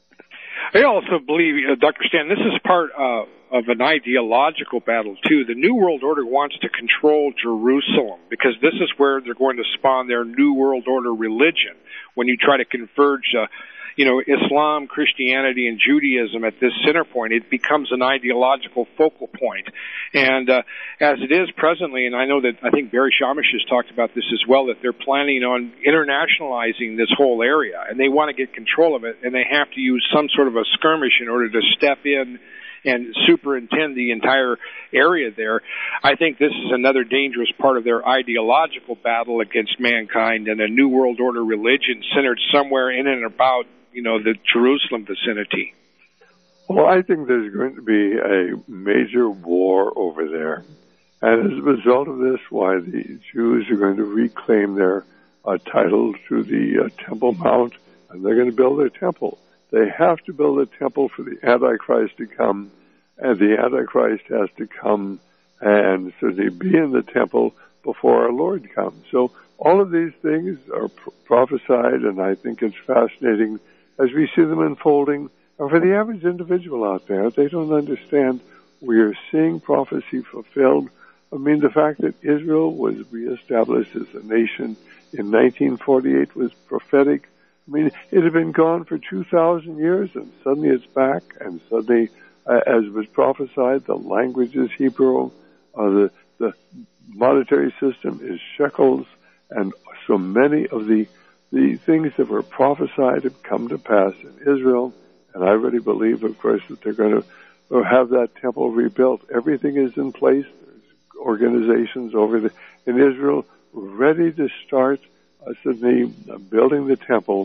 I also believe, uh, Doctor Stan, this is part uh, of an ideological battle, too. The New World Order wants to control Jerusalem because this is where they're going to spawn their New World Order religion. When you try to converge, uh, you know, Islam, Christianity, and Judaism at this center point, it becomes an ideological focal point. And uh, as it is presently, and I know that I think Barry Shamish has talked about this as well, that they're planning on internationalizing this whole area, and they want to get control of it, and they have to use some sort of a skirmish in order to step in and superintend the entire area there. I think this is another dangerous part of their ideological battle against mankind and a New World Order religion centered somewhere in and about, you know, the Jerusalem vicinity. Well, I think there's going to be a major war over there. And as a result of this, why the Jews are going to reclaim their uh, title to the uh, Temple Mount, and they're going to build their temple. They have to build a temple for the Antichrist to come, and the Antichrist has to come and certainly be in the temple before our Lord comes. So all of these things are pr- prophesied, and I think it's fascinating as we see them unfolding. And for the average individual out there, they don't understand. We are seeing prophecy fulfilled. I mean, the fact that Israel was reestablished as a nation in nineteen forty-eight was prophetic. I mean, it had been gone for two thousand years, and suddenly it's back, and suddenly, uh, as was prophesied, the language is Hebrew, uh, the, the monetary system is shekels, and so many of the, the things that were prophesied have come to pass in Israel, and I really believe, of course, that they're going to have that temple rebuilt. Everything is in place. There's organizations over the, in Israel ready to start uh, suddenly uh, building the temple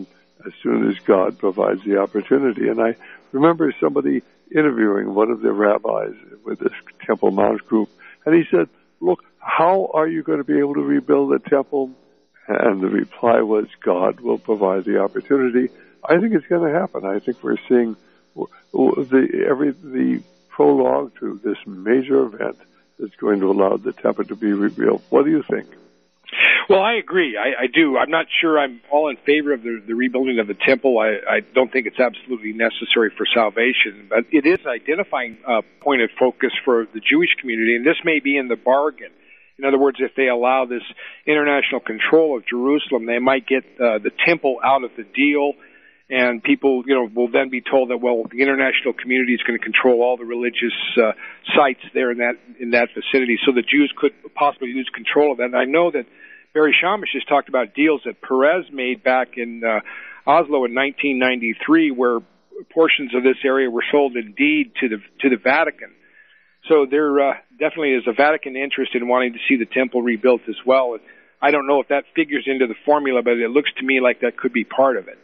as soon as God provides the opportunity. And I remember somebody interviewing one of the rabbis with this Temple Mount group, and he said, look, how are you going to be able to rebuild the temple? And the reply was, God will provide the opportunity. I think it's going to happen. I think we're seeing the every the prologue to this major event that's going to allow the temple to be rebuilt. What do you think? Well, I agree. I, I do. I'm not sure I'm all in favor of the, the rebuilding of the temple. I, I don't think it's absolutely necessary for salvation, but it is an identifying uh, point of focus for the Jewish community, and this may be in the bargain. In other words, if they allow this international control of Jerusalem, they might get uh, the temple out of the deal, and people, you know, will then be told that, well, the international community is going to control all the religious uh, sites there in that in that vicinity, so the Jews could possibly lose control of that. And I know that Barry Shamish has talked about deals that Perez made back in uh, Oslo in nineteen ninety-three, where portions of this area were sold in deed to the to the Vatican. So there uh, definitely is a Vatican interest in wanting to see the temple rebuilt as well. I don't know if that figures into the formula, but it looks to me like that could be part of it.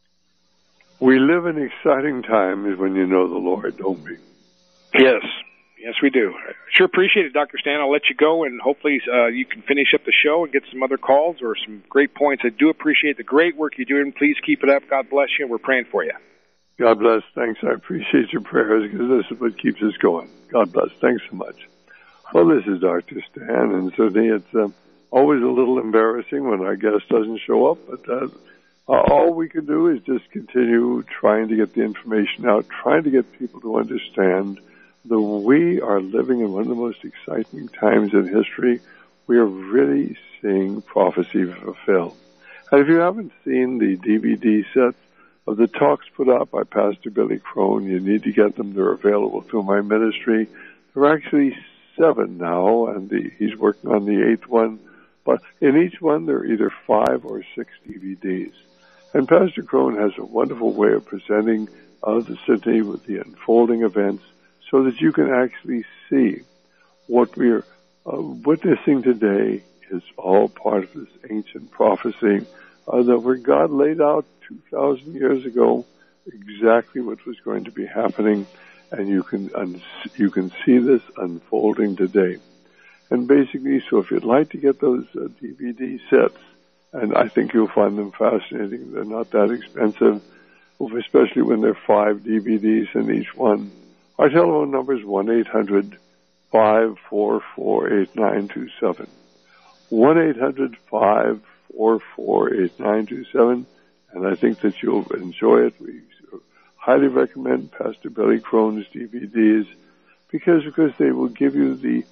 We live in exciting times when you know the Lord, don't we? Yes. Yes, we do. Sure appreciate it, Doctor Stan. I'll let you go, and hopefully uh, you can finish up the show and get some other calls or some great points. I do appreciate the great work you're doing. Please keep it up. God bless you, and we're praying for you. God bless. Thanks. I appreciate your prayers because this is what keeps us going. God bless. Thanks so much. Well, this is Doctor Stan, and certainly it's uh, always a little embarrassing when our guest doesn't show up, but uh, all we can do is just continue trying to get the information out, trying to get people to understand that we are living in one of the most exciting times in history. We are really seeing prophecy fulfilled. And if you haven't seen the D V D sets of the talks put out by Pastor Billy Crone, you need to get them. They're available through my ministry. There are actually seven now, and the, he's working on the eighth one. But in each one, there are either five or six D V Ds. And Pastor Crone has a wonderful way of presenting uh, the city with the unfolding events so that you can actually see what we're uh, witnessing today is all part of this ancient prophecy uh, that where God laid out two thousand years ago exactly what was going to be happening, and you can un- you can see this unfolding today. And basically, so if you'd like to get those uh, D V D sets, and I think you'll find them fascinating. They're not that expensive, especially when there are five D V Ds in each one. Our telephone number is one eight hundred five four four eight nine two seven. one eight hundred five four four eight nine two seven. And I think that you'll enjoy it. We highly recommend Pastor Billy Crone's D V Ds because, because they will give you the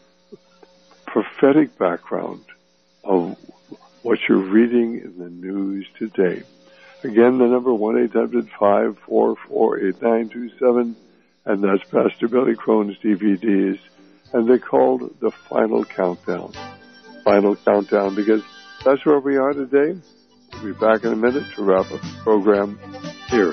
prophetic background of what you're reading in the news today. Again, the number one eight hundred five four four eight nine two seven, and that's Pastor Billy Crone's D V Ds, and they're called The Final Countdown. Final Countdown, because that's where we are today. We'll be back in a minute to wrap up the program here.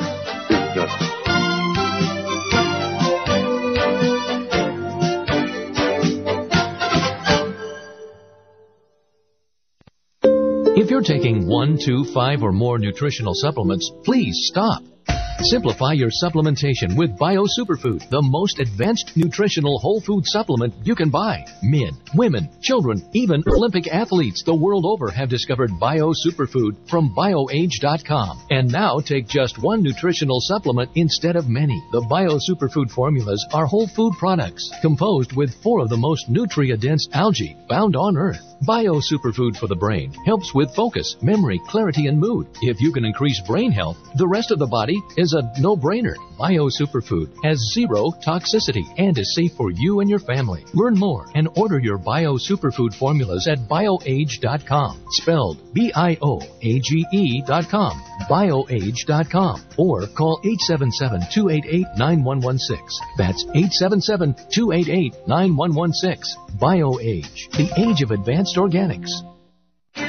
If you're taking one, two, five, or more nutritional supplements, please stop. Simplify your supplementation with Bio Superfood, the most advanced nutritional whole food supplement you can buy. Men, women, children, even Olympic athletes the world over have discovered Bio Superfood from bio age dot com. And now take just one nutritional supplement instead of many. The Bio Superfood formulas are whole food products composed with four of the most nutrient-dense algae found on Earth. Bio Superfood for the brain helps with focus, memory, clarity, and mood. If you can increase brain health, the rest of the body is a no-brainer. Bio Superfood has zero toxicity and is safe for you and your family. Learn more and order your Bio Superfood formulas at bio age dot com. Spelled B I O A G E dot com. bio age dot com. Or call eight seven seven, two eight eight, nine one one six. That's eight seven seven, two eight eight, nine one one six. BioAge, the age of advanced organics.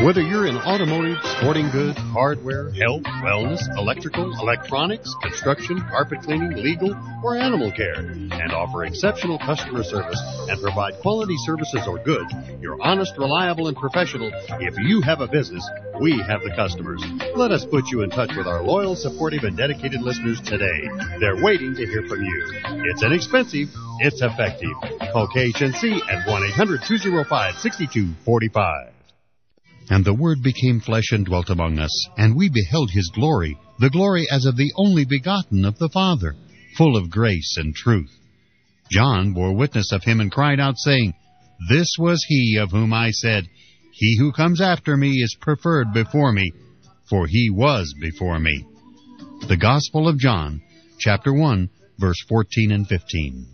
Whether you're in automotive, sporting goods, hardware, health, wellness, electrical, electronics, construction, carpet cleaning, legal, or animal care, and offer exceptional customer service and provide quality services or goods, you're honest, reliable, and professional. If you have a business, we have the customers. Let us put you in touch with our loyal, supportive, and dedicated listeners today. They're waiting to hear from you. It's inexpensive. It's effective. Call K H N C at one eight hundred two oh five six two four five. And the Word became flesh and dwelt among us, and we beheld His glory, the glory as of the only begotten of the Father, full of grace and truth. John bore witness of Him and cried out, saying, This was He of whom I said, He who comes after me is preferred before me, for He was before me. The Gospel of John, chapter one, verse fourteen and fifteen.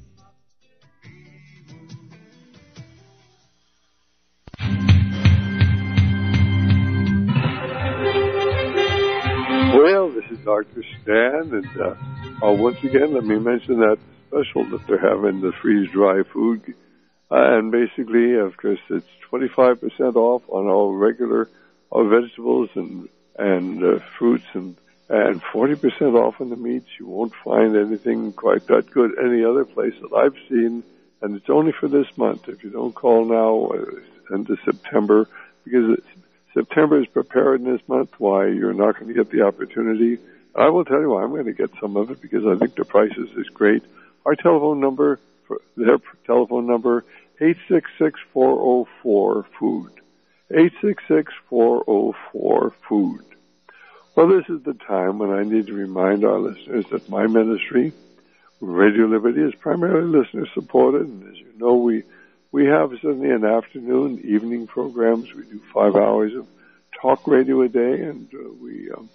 Well, this is Doctor Stan, and uh, uh, once again, let me mention that special that they're having, the freeze-dry food. Uh, and basically, of course, it's twenty-five percent off on all regular uh, vegetables and and uh, fruits, and and forty percent off on the meats. You won't find anything quite that good any other place that I've seen, and it's only for this month. If you don't call now, uh, into September, because it's September is Preparedness Month, why you're not going to get the opportunity. I will tell you why I'm going to get some of it, because I think the prices is great. Our telephone number, for their telephone number, eight six six, four oh four, food. eight six six, four oh four, food. Well, this is the time when I need to remind our listeners that my ministry, Radio Liberty, is primarily listener-supported, and as you know, we We have certainly an afternoon, evening programs. We do five hours of talk radio a day, and uh, we um,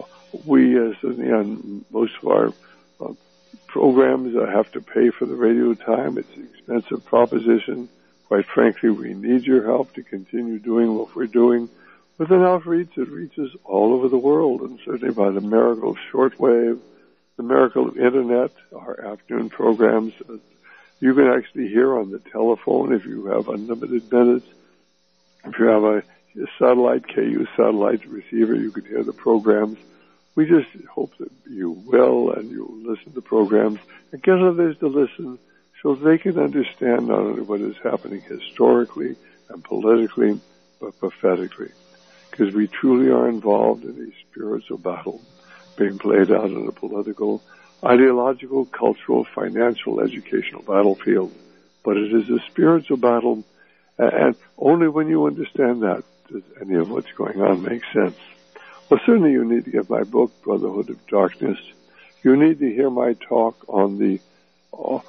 we uh, certainly on most of our uh, programs uh, have to pay for the radio time. It's an expensive proposition. Quite frankly, we need your help to continue doing what we're doing with an outreach that reaches all over the world, and certainly by the miracle of shortwave, the miracle of Internet, our afternoon programs. Uh, You can actually hear on the telephone if you have unlimited minutes. If you have a, a satellite, K U satellite receiver, you can hear the programs. We just hope that you will, and you'll listen to programs and get others to listen so they can understand not only what is happening historically and politically, but prophetically. Because we truly are involved in a spiritual battle being played out in a political, ideological, cultural, financial, educational battlefield. But it is a spiritual battle, and only when you understand that does any of what's going on make sense. Well, certainly you need to get my book, Brotherhood of Darkness. You need to hear my talk on the uh,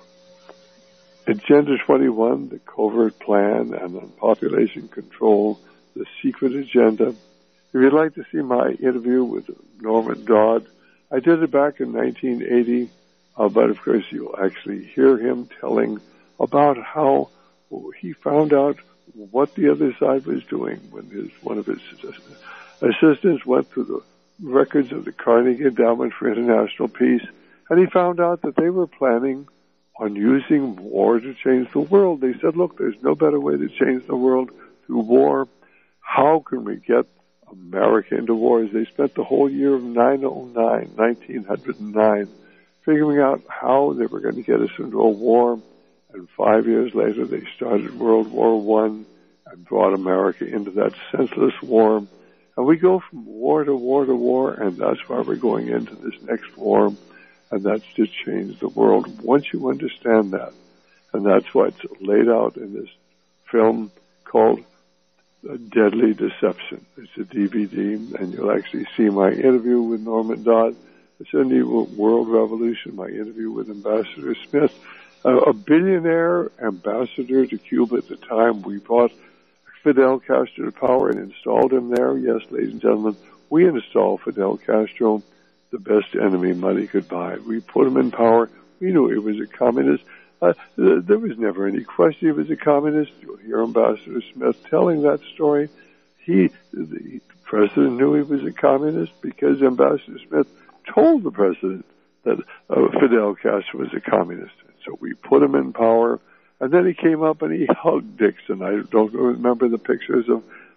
Agenda twenty-one, the covert plan, and on population control, the secret agenda. If you'd like to see my interview with Norman Dodd, I did it back in nineteen eighty, uh, but of course you'll actually hear him telling about how he found out what the other side was doing when his, one of his assistants went through the records of the Carnegie Endowment for International Peace, and he found out that they were planning on using war to change the world. They said, look, there's no better way to change the world through war. How can we get America into wars? They spent the whole year of nine oh nine, nineteen oh nine, figuring out how they were going to get us into a war, and five years later they started World War One and brought America into that senseless war. And we go from war to war to war, and that's why we're going into this next war, and that's to change the world. Once you understand that, and that's what's laid out in this film called A Deadly Deception. It's a D V D, and you'll actually see my interview with Norman Dodd. It's in the World Revolution, my interview with Ambassador Smith, uh, a billionaire ambassador to Cuba at the time. We brought Fidel Castro to power and installed him there. Yes, ladies and gentlemen, we installed Fidel Castro, the best enemy money could buy. We put him in power. We knew he was a communist. Uh, there was never any question he was a communist. You'll hear Ambassador Smith telling that story. He, the president knew he was a communist because Ambassador Smith told the president that uh, Fidel Castro was a communist. So we put him in power, and then he came up and he hugged Nixon. I don't remember the pictures of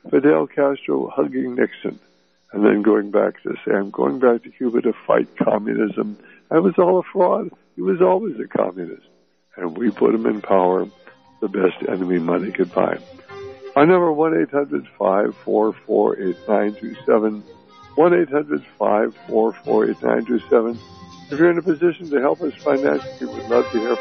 Fidel Castro hugging Nixon, and then going back to say, I'm going back to Cuba to fight communism. That was all a fraud. He was always a communist. And we put him in power, the best enemy money could buy. Our number, one eight hundred five four four eight nine two seven, one eight hundred five four four eight nine two seven. If you're in a position to help us financially, we'd love to hear